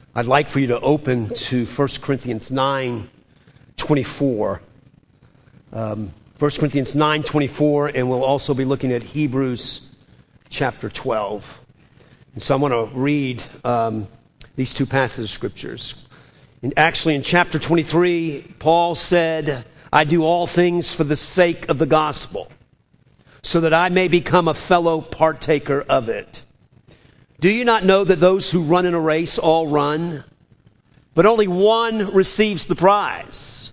I'd like for you to open to 1 Corinthians 9:24. 1 Corinthians 9:24, and we'll also be looking at Hebrews chapter 12. And so I'm going to read these two passages of scriptures. And actually, in chapter 23, Paul said, I do all things for the sake of the gospel, so that I may become a fellow partaker of it. Do you not know that those who run in a race all run, but only one receives the prize?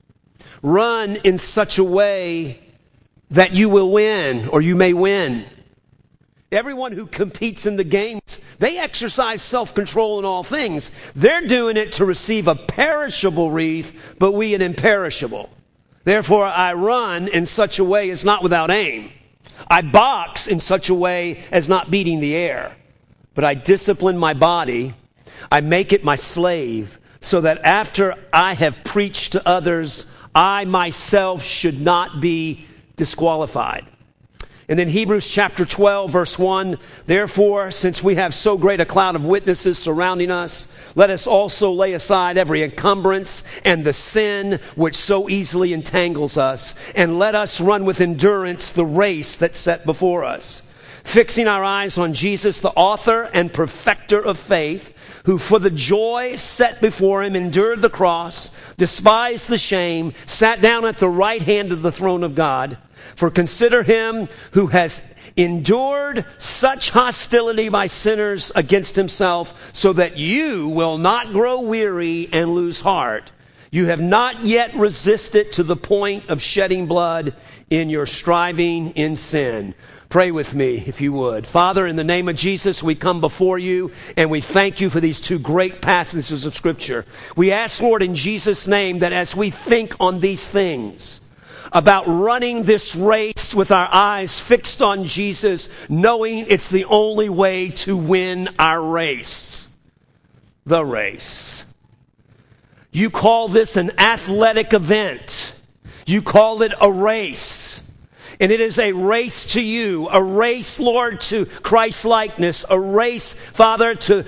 Run in such a way that you will win, or you may win. Everyone who competes in the games, they exercise self-control in all things. They're doing it to receive a perishable wreath, but we an imperishable. Therefore, I run in such a way as not without aim. I box in such a way as not beating the air. But I discipline my body, I make it my slave, so that after I have preached to others, I myself should not be disqualified. And then Hebrews chapter 12, verse 1, therefore, since we have so great a cloud of witnesses surrounding us, let us also lay aside every encumbrance and the sin which so easily entangles us, and let us run with endurance the race that's set before us. Fixing our eyes on Jesus, the author and perfecter of faith, who for the joy set before him endured the cross, despised the shame, sat down at the right hand of the throne of God. For consider him who has endured such hostility by sinners against himself, so that you will not grow weary and lose heart. You have not yet resisted to the point of shedding blood in your striving in sin. Pray with me, if you would. Father, in the name of Jesus, we come before you, and we thank you for these two great passages of Scripture. We ask, Lord, in Jesus' name, that as we think on these things, about running this race with our eyes fixed on Jesus, knowing it's the only way to win our race. The race. You call this an athletic event. You call it a race. And it is a race to you, a race, Lord, to Christ-likeness, a race, Father, to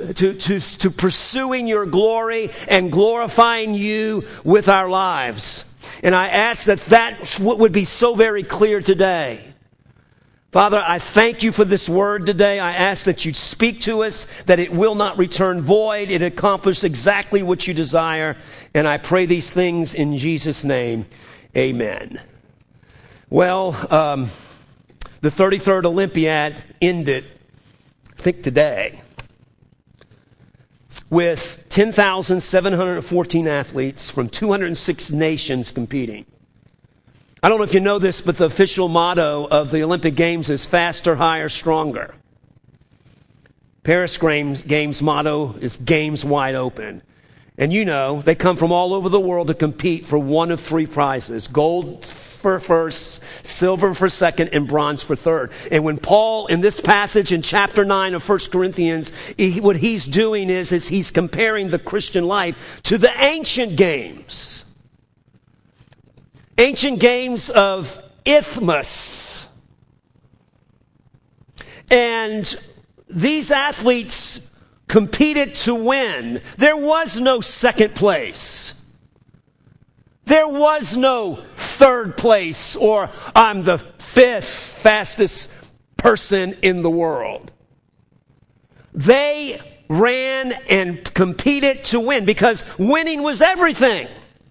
pursuing your glory and glorifying you with our lives. And I ask that would be so very clear today. Father, I thank you for this word today. I ask that you'd speak to us, that it will not return void. It accomplish exactly what you desire. And I pray these things in Jesus' name. Amen. Well, the 33rd Olympiad ended, I think today, with 10,714 athletes from 206 nations competing. I don't know if you know this, but the official motto of the Olympic Games is faster, higher, stronger. Paris Games motto is Games Wide Open. And you know, they come from all over the world to compete for one of three prizes: gold for first, silver for second, and bronze for third. And when Paul, in this passage in chapter 9 of 1 Corinthians, what he's doing is he's comparing the Christian life to the ancient games. Ancient games of Isthmus. And these athletes competed to win. There was no second place. There was no third place, or I'm the fifth fastest person in the world. They ran and competed to win, because winning was everything.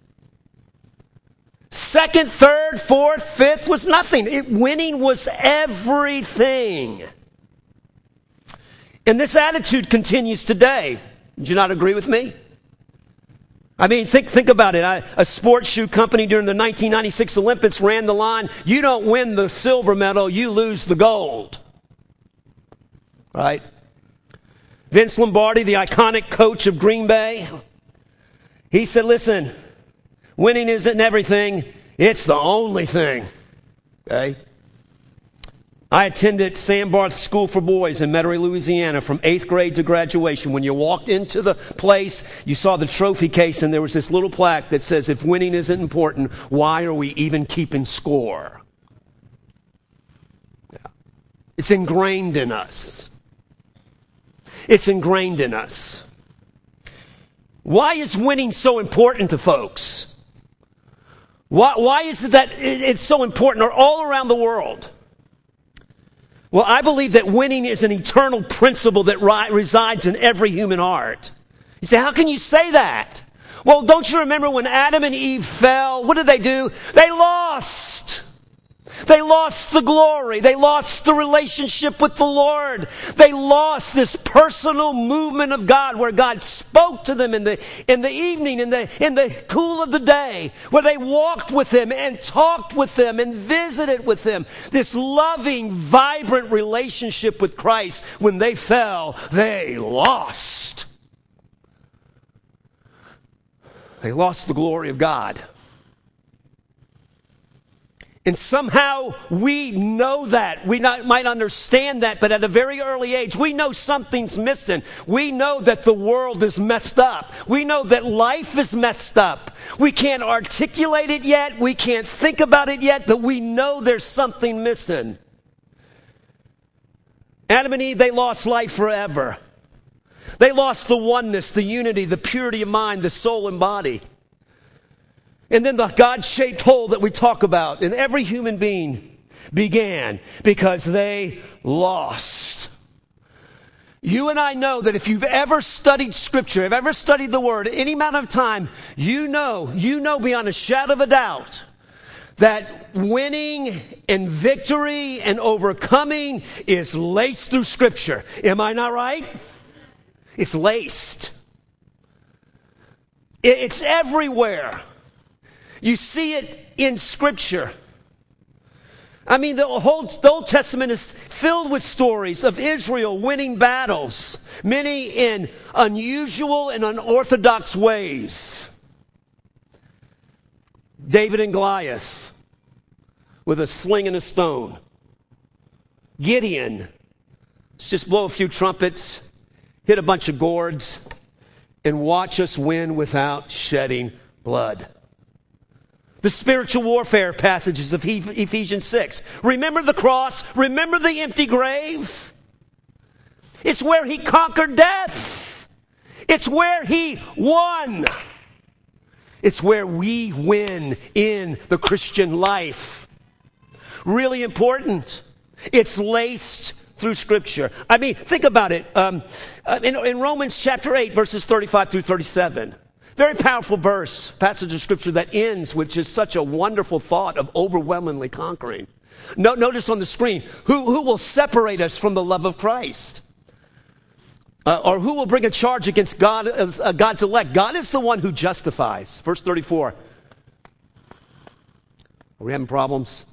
Second, third, fourth, fifth was nothing. Winning was everything. And this attitude continues today. Do you not agree with me? I mean, think about it. A sports shoe company during the 1996 Olympics ran the line. You don't win the silver medal, you lose the gold. Right? Vince Lombardi, the iconic coach of Green Bay, he said, listen, winning isn't everything, it's the only thing. Okay? I attended Sam Barth School for Boys in Metairie, Louisiana from 8th grade to graduation. When you walked into the place, you saw the trophy case, and there was this little plaque that says, if winning isn't important, why are we even keeping score? It's ingrained in us. It's ingrained in us. Why is winning so important to folks? Why is it that it's so important or all around the world? Well, I believe that winning is an eternal principle that resides in every human heart. You say, how can you say that? Well, don't you remember when Adam and Eve fell? What did they do? They lost. They lost the glory. They lost the relationship with the Lord. They lost this personal movement of God where God spoke to them in the evening, in the cool of the day, where they walked with Him and talked with Him and visited with Him. This loving, vibrant relationship with Christ. When they fell, they lost. They lost the glory of God. And somehow we know that. We might understand that, but at a very early age, we know something's missing. We know that the world is messed up. We know that life is messed up. We can't articulate it yet. We can't think about it yet, but we know there's something missing. Adam and Eve, they lost life forever. They lost the oneness, the unity, the purity of mind, the soul and body. And then the God-shaped hole that we talk about in every human being began because they lost. You and I know that if you've ever studied Scripture, have ever studied the Word, any amount of time, you know beyond a shadow of a doubt that winning and victory and overcoming is laced through Scripture. Am I not right? It's laced. It's everywhere. You see it in Scripture. I mean, the Old Testament is filled with stories of Israel winning battles, many in unusual and unorthodox ways. David and Goliath with a sling and a stone. Gideon, let's just blow a few trumpets, hit a bunch of gourds, and watch us win without shedding blood. The spiritual warfare passages of Ephesians 6. Remember the cross. Remember the empty grave. It's where He conquered death. It's where He won. It's where we win in the Christian life. Really important. It's laced through Scripture. I mean, think about it. In Romans chapter 8, verses 35 through 37. Very powerful passage of Scripture that ends with just such a wonderful thought of overwhelmingly conquering. Notice on the screen, who will separate us from the love of Christ? Or who will bring a charge against God's elect? God is the one who justifies. Verse 34. Are we having problems?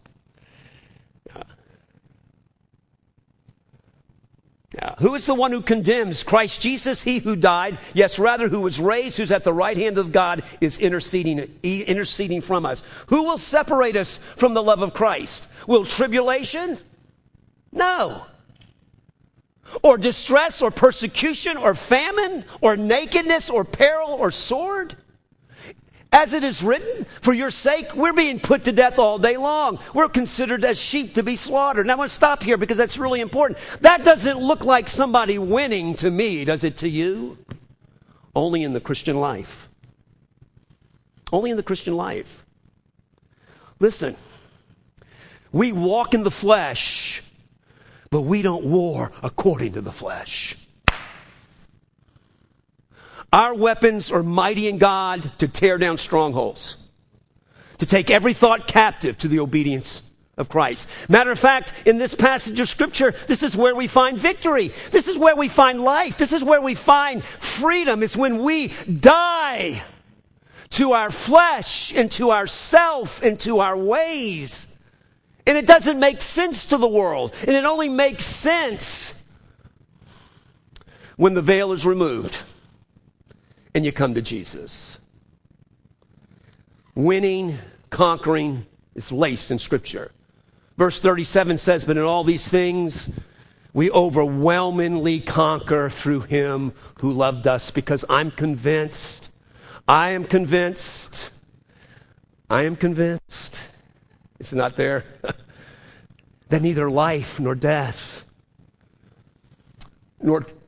Who is the one who condemns? Christ Jesus, He who died, yes, rather who was raised, who's at the right hand of God, is interceding from us. Who will separate us from the love of Christ? Will tribulation? No. Or distress, or persecution, or famine, or nakedness, or peril, or sword? As it is written, for your sake, we're being put to death all day long. We're considered as sheep to be slaughtered. Now, I'm going to stop here because that's really important. That doesn't look like somebody winning to me, does it to you? Only in the Christian life. Only in the Christian life. Listen, we walk in the flesh, but we don't war according to the flesh. Our weapons are mighty in God to tear down strongholds, to take every thought captive to the obedience of Christ. Matter of fact, in this passage of Scripture, this is where we find victory. This is where we find life. This is where we find freedom. It's when we die to our flesh and to ourself and to our ways. And it doesn't make sense to the world. And it only makes sense when the veil is removed and you come to Jesus. Winning, conquering is laced in Scripture. Verse 37 says, but in all these things we overwhelmingly conquer through Him who loved us, because I am convinced, it's not there, that neither life nor death, nor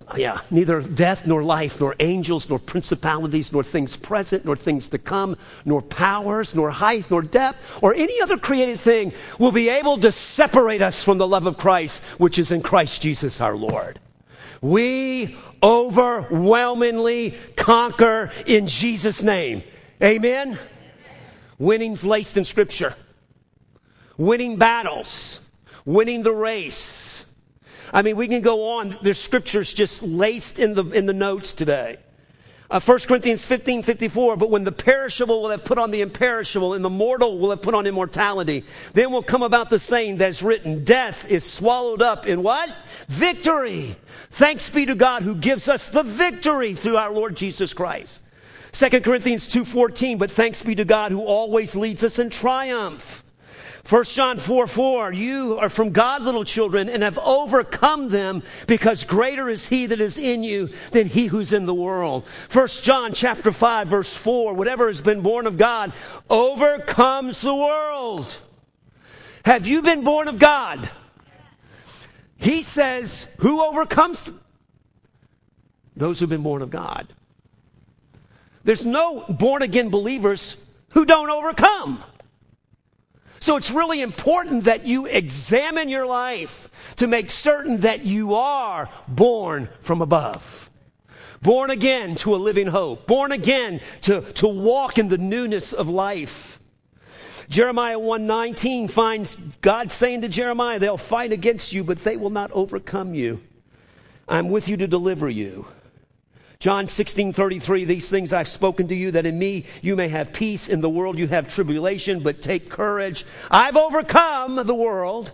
neither death nor life, nor angels, nor principalities, nor things present, nor things to come, nor powers, nor height, nor depth, or any other created thing will be able to separate us from the love of Christ, which is in Christ Jesus our Lord. We overwhelmingly conquer in Jesus' name. Amen? Winning's laced in Scripture. Winning battles. Winning the race. I mean, we can go on. There's scriptures just laced in the notes today. 1 Corinthians 15:54, but when the perishable will have put on the imperishable and the mortal will have put on immortality, then will come about the saying that's written, death is swallowed up in what? Victory. Thanks be to God who gives us the victory through our Lord Jesus Christ. 2 Corinthians 2:14, but thanks be to God who always leads us in triumph. 1 John 4:4, you are from God, little children, and have overcome them, because greater is he that is in you than he who's in the world. 1 John chapter 5, verse 4, whatever has been born of God overcomes the world. Have you been born of God? He says, who overcomes? Those who've been born of God. There's no born-again believers who don't overcome. So it's really important that you examine your life to make certain that you are born from above. Born again to a living hope. Born again to walk in the newness of life. Jeremiah 1:19 finds God saying to Jeremiah, they'll fight against you, but they will not overcome you. I'm with you to deliver you. John 16:33, these things I've spoken to you, that in me you may have peace. In the world you have tribulation, but take courage. I've overcome the world.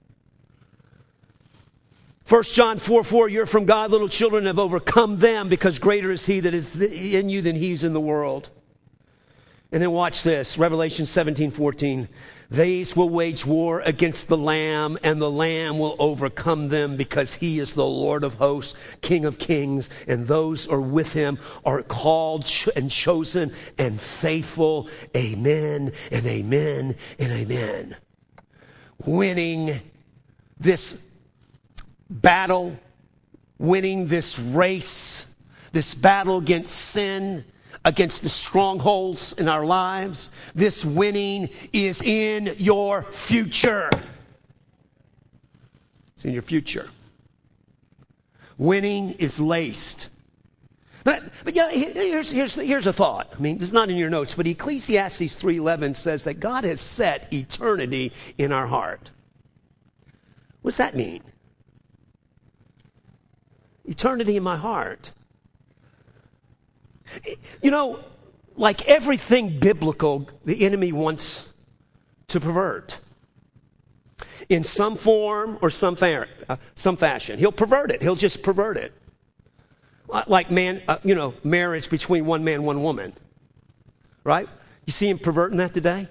1 John 4:4, you're from God, little children, have overcome them, because greater is he that is in you than he's in the world. And then watch this, Revelation 17:14. These will wage war against the Lamb, and the Lamb will overcome them, because he is the Lord of hosts, King of kings, and those who are with him are called and chosen and faithful. Amen and amen and amen. Winning this battle, winning this race, this battle against sin, against the strongholds in our lives. This winning is in your future. It's in your future. Winning is laced. But you know, here's a thought. I mean, it's not in your notes, but Ecclesiastes 3:11 says that God has set eternity in our heart. What's that mean? Eternity in my heart. You know, like everything biblical, the enemy wants to pervert. In some form or some fashion. He'll pervert it. He'll just pervert it. Like marriage between one man, one woman. Right? You see him perverting that today?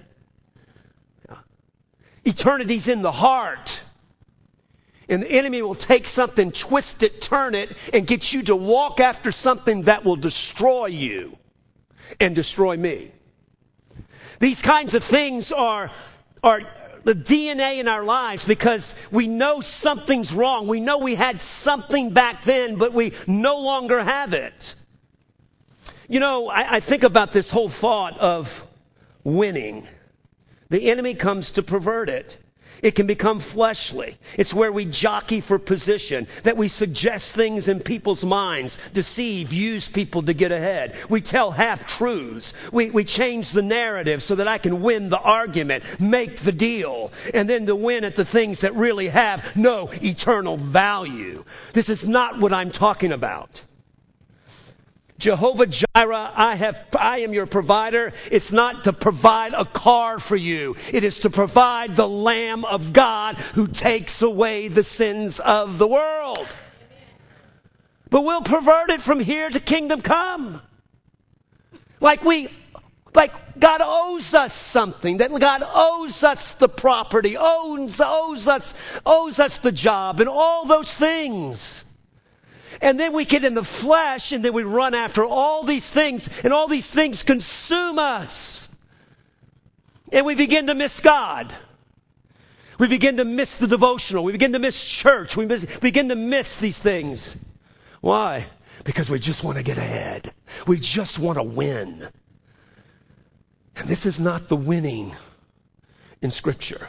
Eternity's in the heart. And the enemy will take something, twist it, turn it, and get you to walk after something that will destroy you and destroy me. These kinds of things are the DNA in our lives, because we know something's wrong. We know we had something back then, but we no longer have it. You know, I think about this whole thought of winning. The enemy comes to pervert it. It can become fleshly. It's where we jockey for position, that we suggest things in people's minds, deceive, use people to get ahead. We tell half-truths. We change the narrative so that I can win the argument, make the deal, and then to win at the things that really have no eternal value. This is not what I'm talking about. Jehovah Jireh, I am your provider. It's not to provide a car for you. It is to provide the Lamb of God who takes away the sins of the world. But we'll pervert it from here to kingdom come. Like God owes us something, that God owes us the property, owes us the job, and all those things. And then we get in the flesh, and then we run after all these things, and all these things consume us. And we begin to miss God. We begin to miss the devotional. We begin to miss church. We begin to miss these things. Why? Because we just want to get ahead. We just want to win. And this is not the winning in Scripture.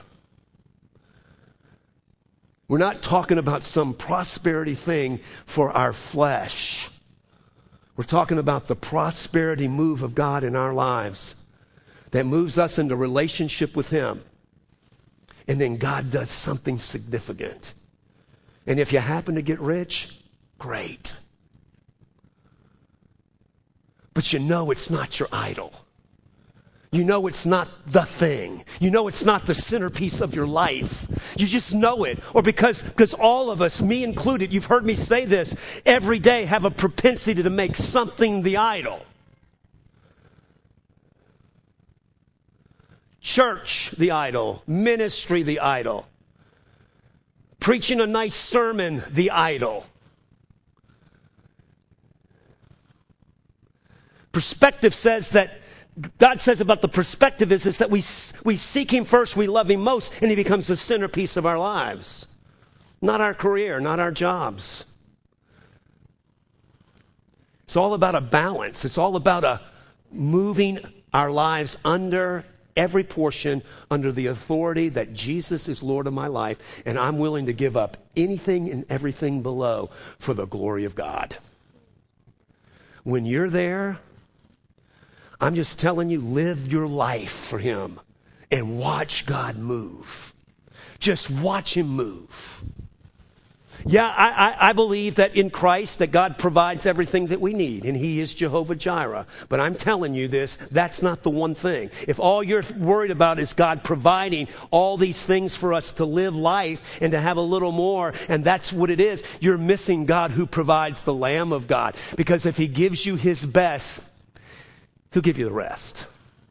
We're not talking about some prosperity thing for our flesh. We're talking about the prosperity move of God in our lives that moves us into relationship with Him. And then God does something significant. And if you happen to get rich, great. But you know it's not your idol. You know it's not the thing. You know it's not the centerpiece of your life. You just know it. Or because all of us, me included, you've heard me say this, every day have a propensity to make something the idol. Church, the idol. Ministry, the idol. Preaching a nice sermon, the idol. Perspective says that God says about the perspective is that we seek Him first, we love Him most, and He becomes the centerpiece of our lives. Not our career, not our jobs. It's all about a balance. It's all about moving our lives under every portion, under the authority that Jesus is Lord of my life, and I'm willing to give up anything and everything below for the glory of God. When you're there, I'm just telling you, live your life for Him and watch God move. Just watch Him move. Yeah, I believe that in Christ that God provides everything that we need, and He is Jehovah Jireh. But I'm telling you this, that's not the one thing. If all you're worried about is God providing all these things for us to live life and to have a little more, and that's what it is, you're missing God who provides the Lamb of God. Because if He gives you His best, He'll give you the rest.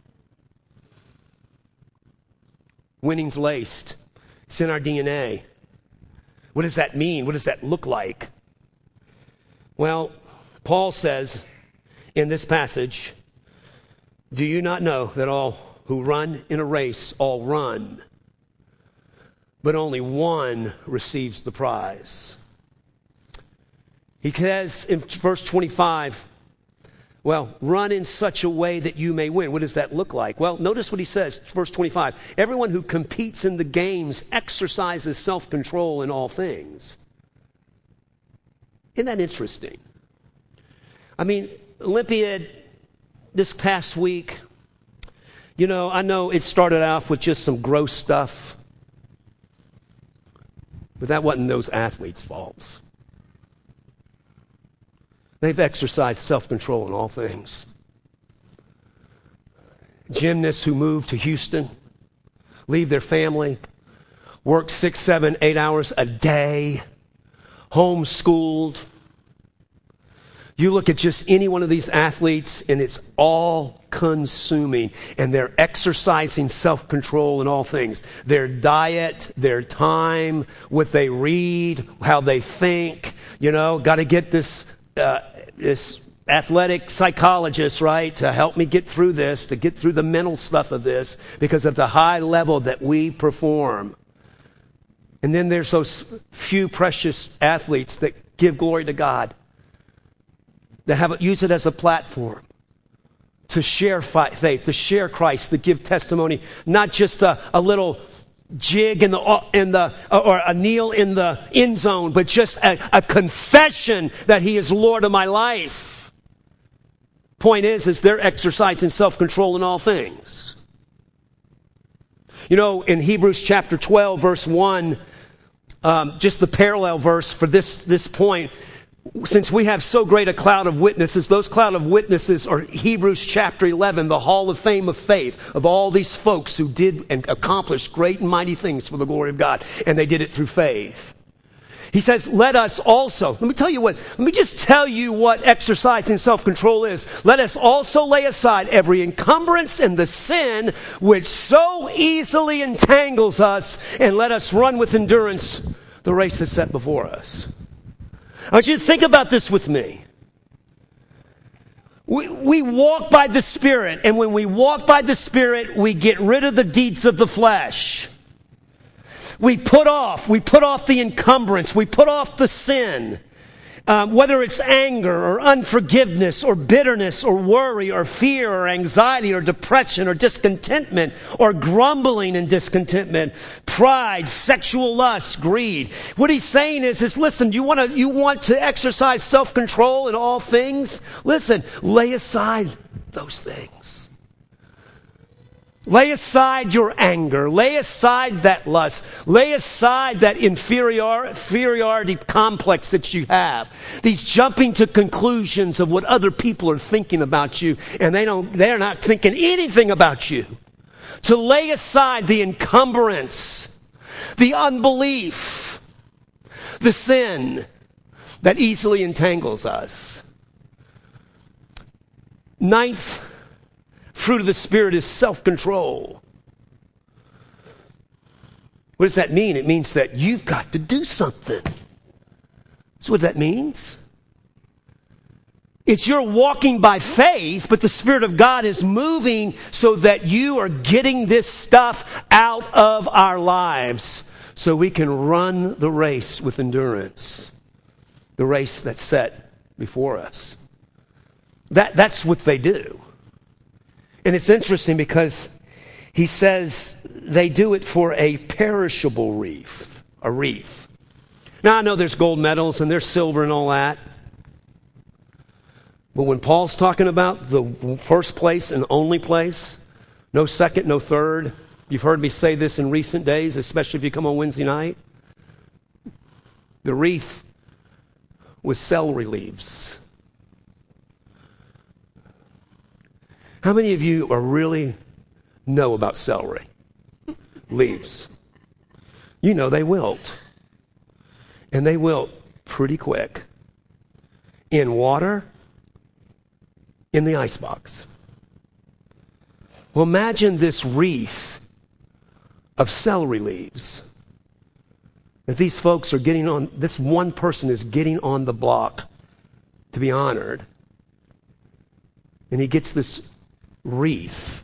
Winning's laced. It's in our DNA. What does that mean? What does that look like? Well, Paul says in this passage, do you not know that all who run in a race all run, but only one receives the prize? He says in verse 25, well, run in such a way that you may win. What does that look like? Well, notice what he says, verse 25. Everyone who competes in the games exercises self-control in all things. Isn't that interesting? I mean, Olympiad this past week, I know it started off with just some gross stuff, but that wasn't those athletes' faults. They've exercised self-control in all things. Gymnasts who move to Houston, leave their family, work 6, 7, 8 hours a day, homeschooled. You look at just any one of these athletes and it's all consuming, and they're exercising self-control in all things. Their diet, their time, what they read, how they think, got to get this athletic psychologist, right, to help me get through this, to get through the mental stuff of this, because of the high level that we perform. And then there's those few precious athletes that give glory to God, that use it as a platform to share faith, to share Christ, to give testimony, not just a little jig or a kneel in the end zone, but just a confession that He is Lord of my life. Point is they're exercising self-control in all things. In Hebrews chapter 12, verse 1, just the parallel verse for this point, since we have so great a cloud of witnesses, those cloud of witnesses are Hebrews chapter 11, the hall of fame of faith, of all these folks who did and accomplished great and mighty things for the glory of God, and they did it through faith. He says, let us also, let me just tell you what exercising self-control is. Let us also lay aside every encumbrance and the sin which so easily entangles us, and let us run with endurance the race that's set before us. I want you to think about this with me. We walk by the Spirit, and when we walk by the Spirit, we get rid of the deeds of the flesh. We put off the encumbrance, we put off the sin. Whether it's anger or unforgiveness or bitterness or worry or fear or anxiety or depression or discontentment or grumbling and discontentment, pride, sexual lust, greed. What he's saying is listen, you want to exercise self-control in all things? Listen, lay aside those things. Lay aside your anger. Lay aside that lust. Lay aside that inferiority complex that you have. These jumping to conclusions of what other people are thinking about you, and they're not thinking anything about you. To lay aside the encumbrance, the unbelief, the sin that easily entangles us. Ninth fruit of the Spirit is self-control. What does that mean? It means that you've got to do something. That's what that means. It's you're walking by faith, but the Spirit of God is moving so that you are getting this stuff out of our lives so we can run the race with endurance. The race that's set before us. That's what they do. And it's interesting because he says they do it for a perishable wreath, a wreath. Now, I know there's gold medals and there's silver and all that. But when Paul's talking about the first place and only place, no second, no third. You've heard me say this in recent days, especially if you come on Wednesday night. The wreath was celery leaves. How many of you really know about celery leaves? You know they wilt. And they wilt pretty quick. In water, in the icebox. Well, imagine this wreath of celery leaves that these folks are getting on. This one person is getting on the block to be honored. And he gets this wreath.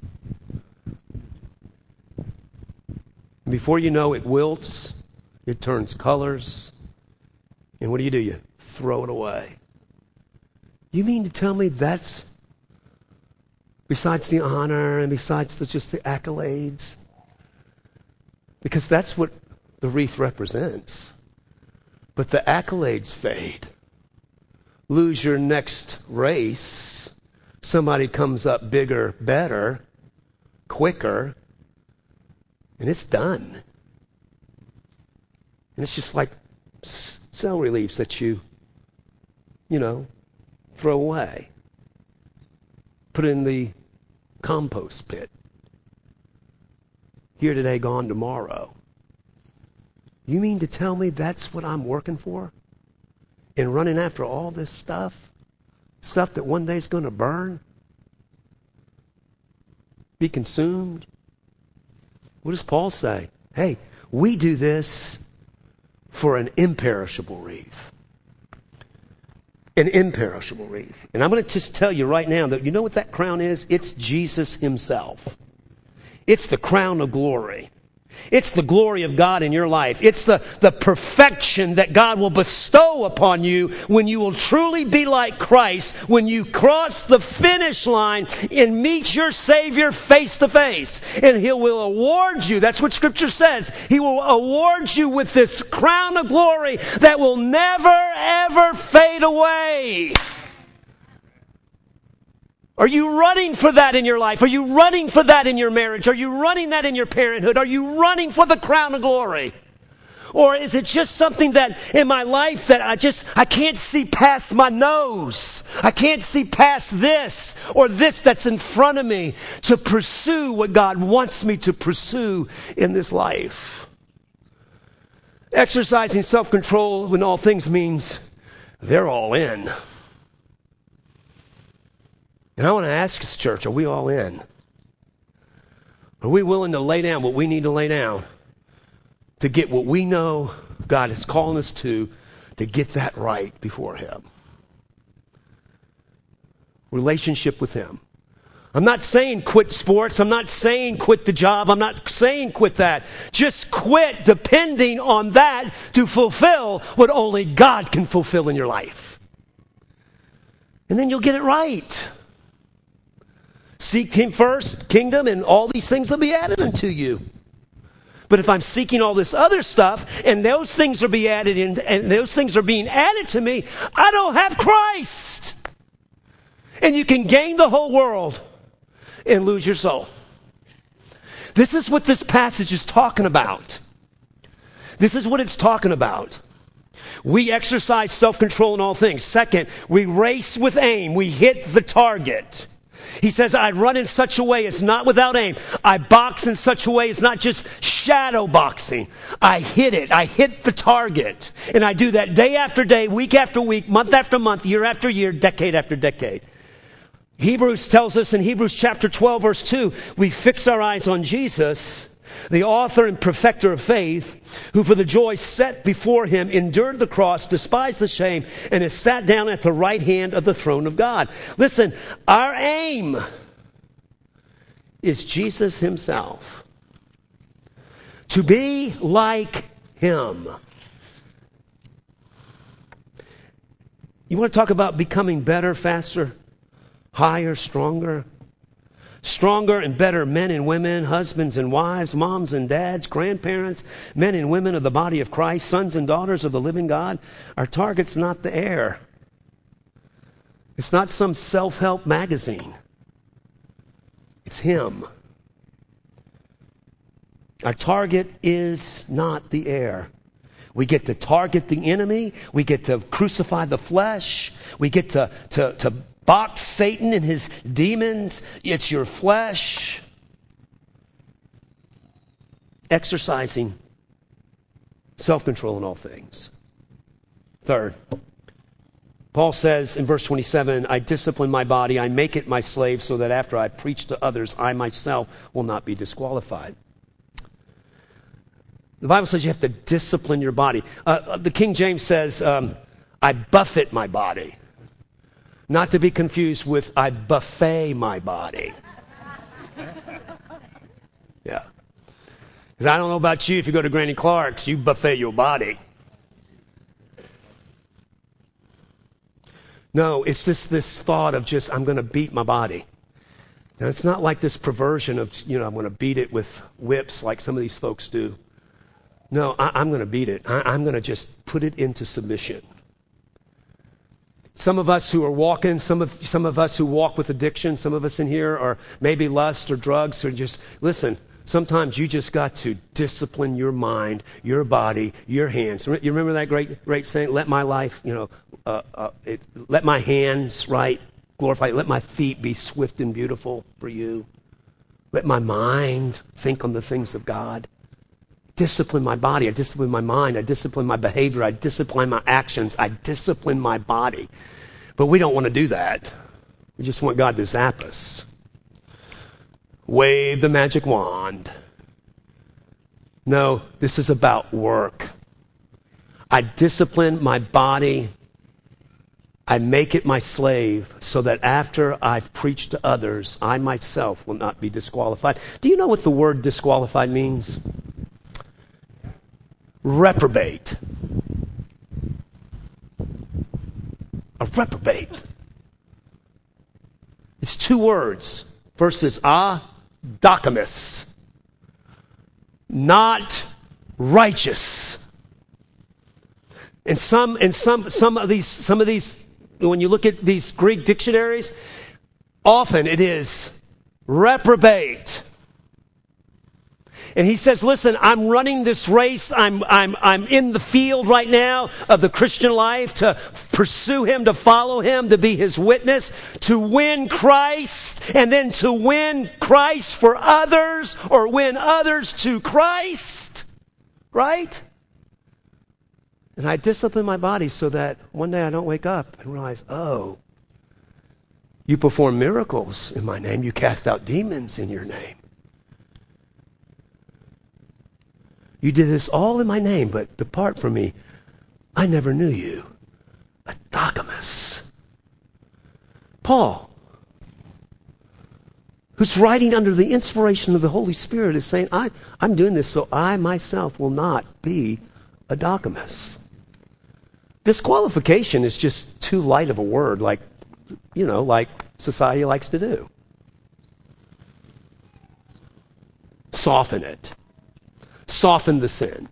Before you know it wilts, it turns colors, and what do? You throw it away. You mean to tell me that's, besides the honor and besides just the accolades, because that's what the wreath represents. But the accolades fade. Lose your next race. Somebody comes up bigger, better, quicker, and it's done. And it's just like celery leaves that you throw away. Put in the compost pit. Here today, gone tomorrow. You mean to tell me that's what I'm working for? And running after all this stuff? Stuff that one day is going to burn? Be consumed? What does Paul say? Hey, we do this for an imperishable wreath. An imperishable wreath. And I'm going to just tell you right now that you know what that crown is? It's Jesus himself. It's the crown of glory. It's the glory of God in your life. It's the perfection that God will bestow upon you when you will truly be like Christ, when you cross the finish line and meet your Savior face to face. And He will award you, that's what Scripture says, He will award you with this crown of glory that will never, ever fade away. Are you running for that in your life? Are you running for that in your marriage? Are you running that in your parenthood? Are you running for the crown of glory? Or is it just something that in my life that I can't see past my nose? I can't see past this or this that's in front of me to pursue what God wants me to pursue in this life. Exercising self-control in all things means they're all in. And I want to ask this church, are we all in? Are we willing to lay down what we need to lay down to get what we know God is calling us to get that right before Him? Relationship with Him. I'm not saying quit sports. I'm not saying quit the job. I'm not saying quit that. Just quit depending on that to fulfill what only God can fulfill in your life. And then you'll get it right. Seek Him first, kingdom, and all these things will be added unto you. But if I'm seeking all this other stuff and those things are being added in, and those things are being added to me, I don't have Christ. And you can gain the whole world and lose your soul. This is what this passage is talking about. This is what it's talking about. We exercise self-control in all things. Second, we race with aim. We hit the target. He says, I run in such a way it's not without aim. I box in such a way it's not just shadow boxing. I hit it. I hit the target. And I do that day after day, week after week, month after month, year after year, decade after decade. Hebrews tells us in Hebrews chapter 12, verse 2, we fix our eyes on Jesus, the author and perfecter of faith, who for the joy set before him endured the cross, despised the shame, and is sat down at the right hand of the throne of God. Listen, our aim is Jesus himself. To be like him. You want to talk about becoming better, faster, higher, stronger? Stronger and better men and women, husbands and wives, moms and dads, grandparents, men and women of the body of Christ, sons and daughters of the living God. Our target's not the air. It's not some self-help magazine. It's Him. Our target is not the air. We get to target the enemy. We get to crucify the flesh. We get to box Satan and his demons. It's your flesh. Exercising self-control in all things. Third, Paul says in verse 27, I discipline my body, I make it my slave, so that after I preach to others, I myself will not be disqualified. The Bible says you have to discipline your body. The King James says, I buffet my body. Not to be confused with, I buffet my body. Yeah. Because I don't know about you, if you go to Granny Clark's, you buffet your body. No, it's this thought of just, I'm going to beat my body. Now, it's not like this perversion of, I'm going to beat it with whips like some of these folks do. No, I'm going to beat it. I'm going to just put it into submission. Some of us who are walking, some of us who walk with addiction, some of us in here are maybe lust or drugs, or just, listen, sometimes you just got to discipline your mind, your body, your hands. You remember that great saying, let my life, let my hands, right, glorify, let my feet be swift and beautiful for you. Let my mind think on the things of God. Discipline my body, I discipline my mind, I discipline my behavior, I discipline my actions, I discipline my body. But we don't want to do that. We just want God to zap us. Wave the magic wand. No, this is about work. I discipline my body. I make it my slave so that after I've preached to others, I myself will not be disqualified. Do you know what the word disqualified means? Reprobate. A reprobate. It's two words. First is adakamis. Not righteous. And some of these, when you look at these Greek dictionaries, often it is reprobate. And he says, listen, I'm running this race. I'm in the field right now of the Christian life to pursue him, to follow him, to be his witness, to win Christ, and then to win Christ for others or win others to Christ. Right? And I discipline my body so that one day I don't wake up and realize, oh, you perform miracles in my name. You cast out demons in your name. You did this all in my name, but depart from me. I never knew you. Adakamis. Paul, who's writing under the inspiration of the Holy Spirit, is saying, I'm doing this so I myself will not be a Docomus. Disqualification is just too light of a word, like society likes to do. Soften it. Soften the sin.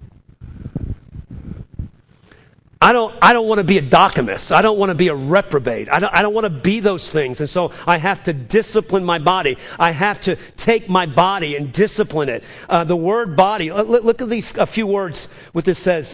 I don't want to be a Docomus. I don't want to be a reprobate. I don't want to be those things. And so I have to discipline my body. I have to take my body and discipline it. The word body, look at these a few words, what this says,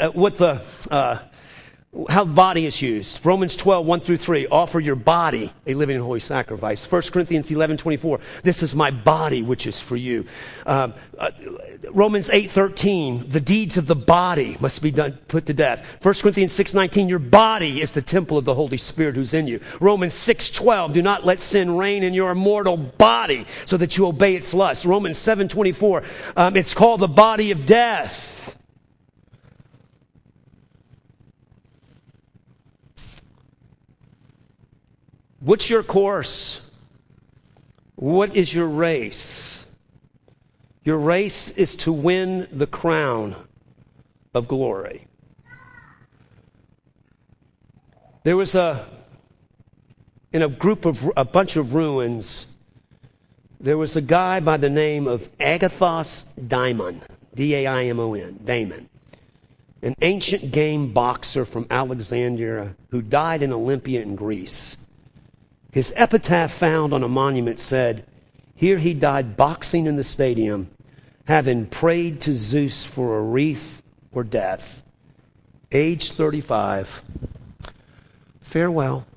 how body is used. Romans 12, 1 through 3, offer your body a living and holy sacrifice. 1 Corinthians 11, 24, this is my body which is for you. Romans 8, 13, the deeds of the body must be put to death. 1 Corinthians 6, 19, your body is the temple of the Holy Spirit who's in you. Romans 6, 12, do not let sin reign in your mortal body so that you obey its lust. Romans 7, 24, it's called the body of death. What's your course? What is your race? Your race is to win the crown of glory. There was in a bunch of ruins, there was a guy by the name of Agathos Daimon, D-A-I-M-O-N, Damon, an ancient game boxer from Alexandria who died in Olympia in Greece. His epitaph found on a monument said, here he died boxing in the stadium, having prayed to Zeus for a wreath or death. Age 35. Farewell.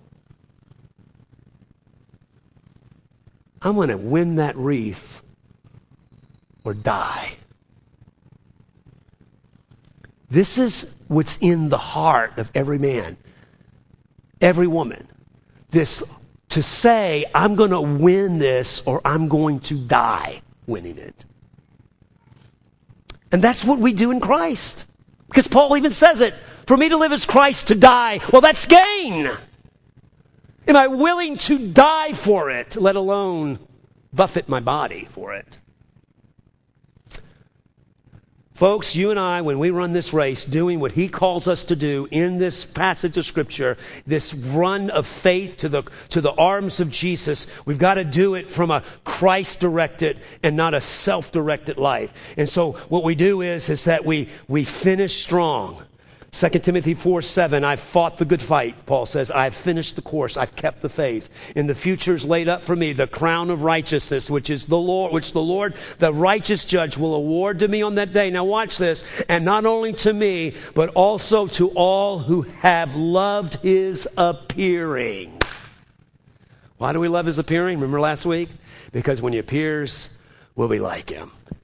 I'm going to win that wreath or die. This is what's in the heart of every man, every woman. This to say, I'm going to win this or I'm going to die winning it. And that's what we do in Christ. Because Paul even says it. For me to live is Christ, to die, well, that's gain. Am I willing to die for it, let alone buffet my body for it? Folks, you and I, when we run this race, doing what he calls us to do in this passage of Scripture, this run of faith to the arms of Jesus, we've got to do it from a Christ-directed and not a self-directed life. And so what we do is that we finish strong. 2 Timothy 4:7, I've fought the good fight, Paul says. I've finished the course. I've kept the faith. In the future is laid up for me the crown of righteousness, which the Lord, the righteous judge, will award to me on that day. Now watch this. And not only to me, but also to all who have loved his appearing. Why do we love his appearing? Remember last week? Because when he appears, we'll be like him.